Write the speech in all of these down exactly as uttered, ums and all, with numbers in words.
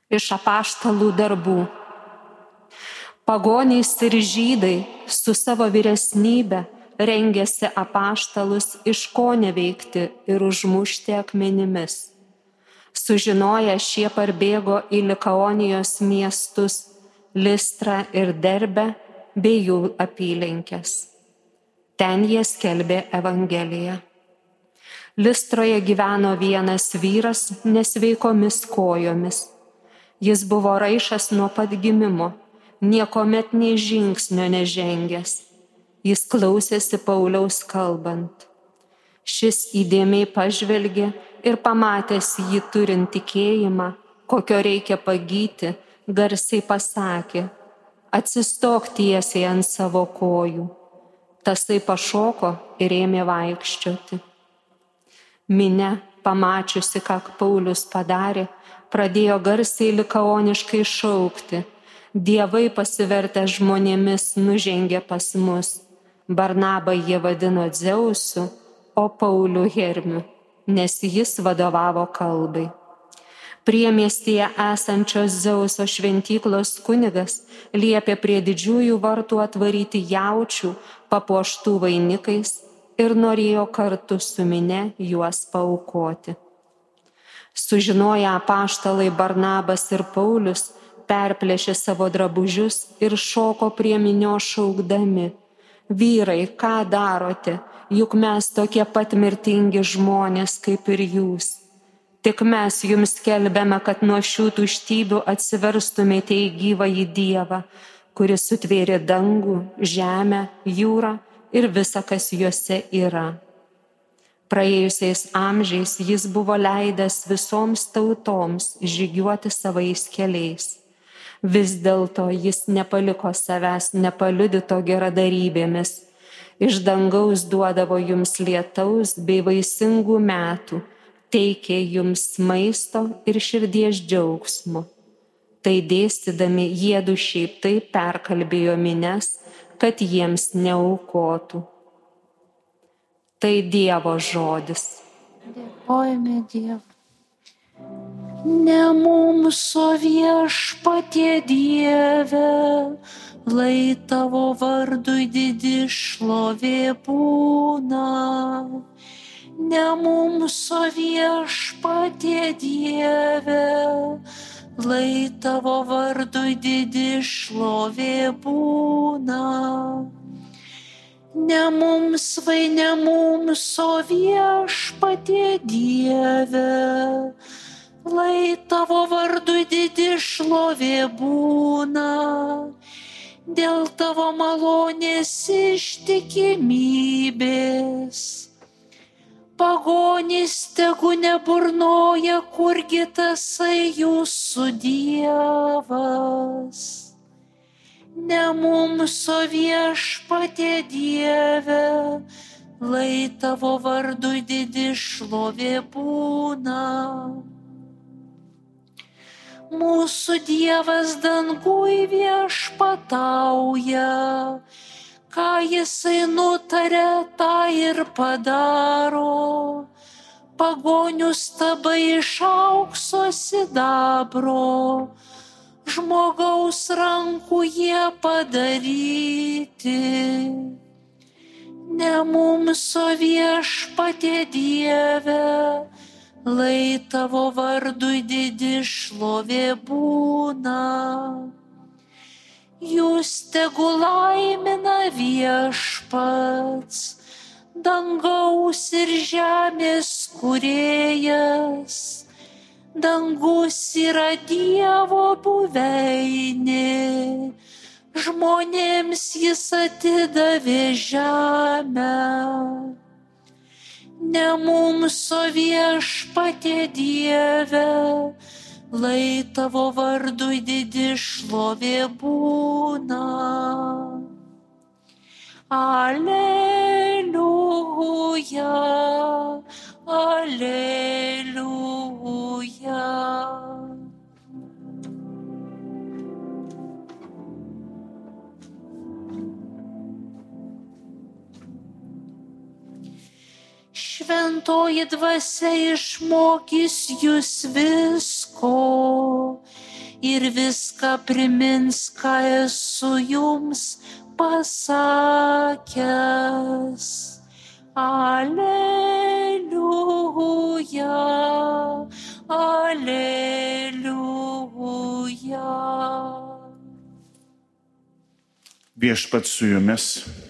Iš apaštalų darbų. Pagonys ir žydai su savo vyresnybe rengėsi apaštalus iškoneveikti ir užmušti akmenimis. Sužinoję šie parbėgo į Likaonijos miestus Listrą ir Derbę bei jų apylinkes. Ten jie skelbė evangeliją. Listroje gyveno vienas vyras nesveikomis kojomis. Jis buvo raišas nuo pat gimimo, niekomet nei žingsnio nežengęs. Jis klausėsi Pauliaus kalbant. Šis įdėmiai pažvelgė ir pamatęs jį turint tikėjimą, kokio reikia pagyti, garsiai pasakė: atsistok tiesiai ant savo kojų. Tasai pašoko ir ėmė vaikščioti. Minia, pamačiusi, ką Paulius padarė, pradėjo garsiai likaoniškai šaukti: dievai pasivertę žmonėmis nužengė pas mus. Barnabą jie vadino Dzeusu, o Paulių Hermiu, nes jis vadovavo kalbai. Priemiestyje esančios Dzeuso šventyklos kunigas liepė prie didžiųjų vartų atvaryti jaučių papuoštų vainikais ir norėjo kartu su minia juos paaukoti. Sužinoję apaštalai Barnabas ir Paulius perplėšė savo drabužius ir šoko prie minios šaukdami: vyrai, ką darote, juk mes tokie pat mirtingi žmonės kaip ir jūs. Tik mes jums skelbiame, kad nuo šių tuštybių atsiverstumėte į gyvąjį Dievą, kuris sutvėrė dangų, žemę, jūrą ir visa, kas juose yra. Praėjusiais amžiais jis buvo leidęs visoms tautoms žygiuoti savais keliais. Vis dėlto jis nepaliko savęs nepaliudyto geradarybėmis. Iš dangaus duodavo jums lietaus bei vaisingų metų, teikė jums maisto ir širdies džiaugsmo. Tai dėstydami jiedu šiaip taip perkalbėjo minias, kad jiems neaukotų. Tai Dievo žodis. Dėkojame Dievui. Ne mums, o Viešpatie Dieve, lai tavo vardui didi šlovė būna. Ne mums, o Viešpatie Dieve, lai tavo vardui didi šlovė būna. Ne mums, vai ne mums, o Viešpatie Dieve, lai tavo vardui didi šlovė būna. Dėl tavo malonės ištikimybės. Pagonys tegu neburnoja, kurgi tasai jūsų Dievas. Ne mums, o Viešpatie Dieve, lai tavo vardui didi šlovė būna. Mūsų Dievas dangui viešpatauja, ką jisai nutarė, tą ir padaro. Pagonių stabai iš aukso sidabro, žmogaus rankų jie padaryti. Ne mums, o Viešpatie Dieve, lai tavo vardui didi šlovė būna. Jūs tegu laimina Viešpats, dangaus ir žemės kūrėjas. Dangus yra Dievo buveinė, žmonėms jis atidavė žemę. Ne mums, o Viešpatie Dieve, lai tavo vardui didi šlovė būna. Aleliuja, aleliuja. Šventoji dvasia išmokys jūs visko ir viską primins, ką esu jums pasakęs. Aleliuja, aleliuja. Viešpats su jumis.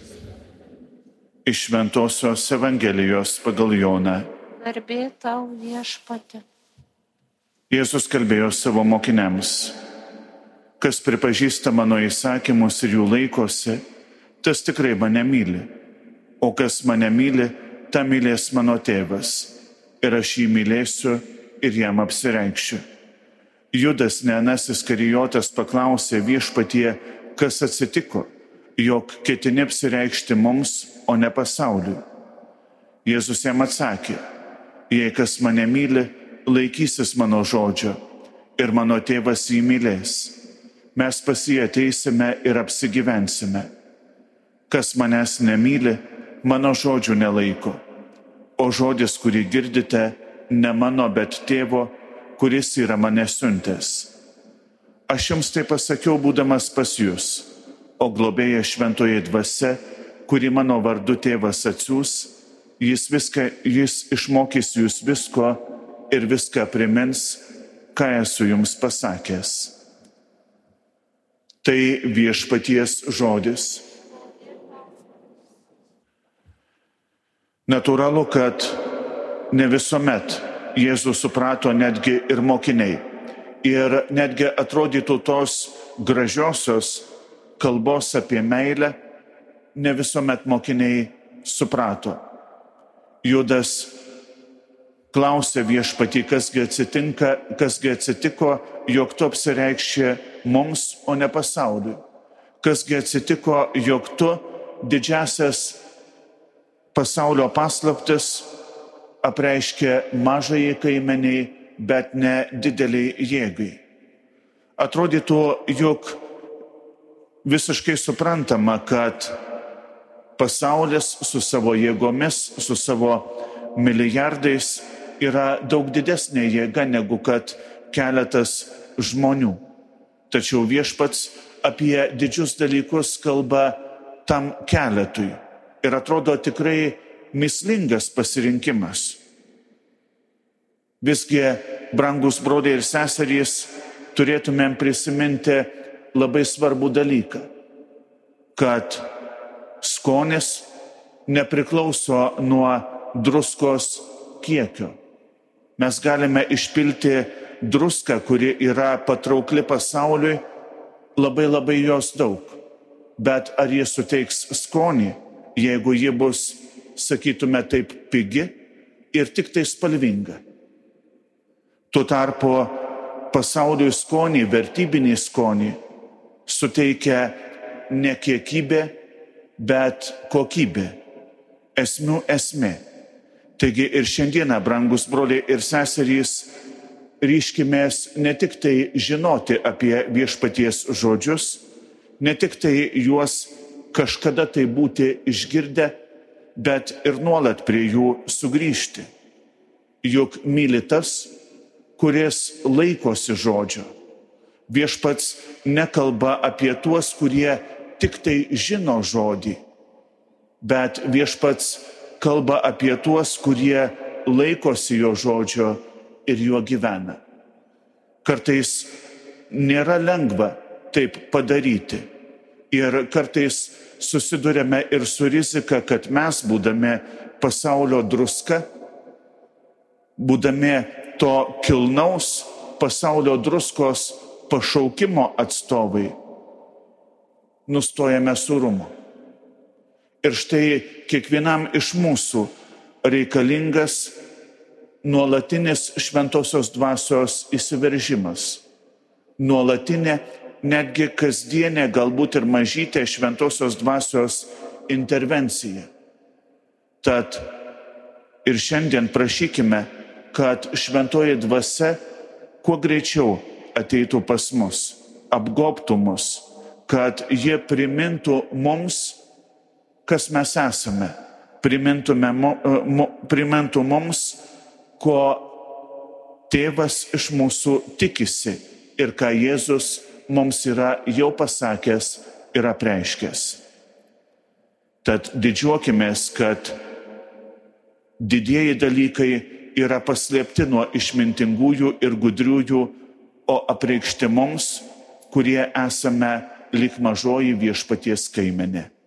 Iš Šventosios Evangelijos pagal Joną. Garbė tau, Viešpatie. Jėzus kalbėjo savo mokiniams: kas pripažįsta mano įsakymus ir jų laikosi, tas tikrai mane myli. O kas mane myli, tą mylės mano tėvas. Ir aš jį mylėsiu ir jam apsireikšiu. Judas Neanas Iskarijotas paklausė Viešpatie, kas atsitiko, jog ketini apsireikšti mums, o ne pasauliui. Jėzus jam atsakė: jei kas mane myli, laikysis mano žodžio, ir mano tėvas jį mylės. Mes pas jį ateisime ir apsigyvensime. Kas manęs nemyli, mano žodžių nelaiko. O žodis, kurį girdite, ne mano, bet tėvo, kuris yra mane siuntęs. Aš jums tai pasakiau, būdamas pas jūs, o globėja šventoji dvasia, kuri mano vardu tėvas atsiųs, jis, viską, jis išmokys jūs visko ir viską primins, ką esu jums pasakęs. Tai Viešpaties žodis. Natūralu, kad ne visuomet Jėzų suprato netgi ir mokiniai. Ir netgi atrodytų tos gražiosios kalbos apie meilę, ne visuomet mokiniai suprato. Judas klausė Viešpatį, kasgi atsitinka, kasgi atsitiko, jog tu apsireikšė mums, o ne pasauliui. Kasgi atsitiko, jog tu didžiasias pasaulio paslaptis apreiškė mažai kaimeniai, bet ne dideliai jėgai. Atrodytų, jog visiškai suprantama, kad pasaulis su savo jėgomis, su savo milijardais yra daug didesnė jėga negu kad keletas žmonių. Tačiau Viešpats apie didžius dalykus kalba tam keletui. Ir atrodo tikrai mįslingas pasirinkimas. Visgi, brangus broliai ir seserys, turėtumėm prisiminti labai svarbų dalyką, kad skonis nepriklauso nuo druskos kiekio. Mes galime išpilti druską, kuri yra patraukli pasauliui, labai labai jos daug. Bet ar jie suteiks skonį, jeigu ji bus, sakytume taip, pigi ir tik tai spalvinga? Tuo tarpu pasauliui skonį, vertybinį skonį suteikia ne kiekybė, bet kokybė, esmių esmė. Taigi ir šiandieną, brangus broliai ir seserys, ryškimės ne tik tai žinoti apie Viešpaties žodžius, ne tik tai juos kažkada tai būti išgirdę, bet ir nuolat prie jų sugrįžti. Juk myli tas, kuris laikosi žodžio. Viešpats nekalba apie tuos, kurie tik tai žino žodį, bet Viešpats kalba apie tuos, kurie laikosi jo žodžio ir juo gyvena. Kartais nėra lengva taip padaryti ir kartais susidurėme ir su rizika, kad mes, būdami pasaulio druska, būdami to kilnaus pasaulio druskos pašaukimo atstovai, nustojame surumo. Ir štai kiekvienam iš mūsų reikalingas nuolatinis šventosios dvasios įsiveržimas. Nuolatinė, netgi kasdienė, galbūt ir mažytė šventosios dvasios intervencija. Tad ir šiandien prašykime, kad šventoji dvasia kuo greičiau ateitų pas mus, apgobtų mus, kad jie primintų mums, kas mes esame, primintume, primintų mums, ko tėvas iš mūsų tikisi ir ką Jėzus mums yra jau pasakęs ir apreiškęs. Tad didžiuokimės, kad didieji dalykai yra paslėpti nuo išmintingųjų ir gudriųjų, o apreikšti mums, kurie esame lyg mažoji Viešpaties kaimenė.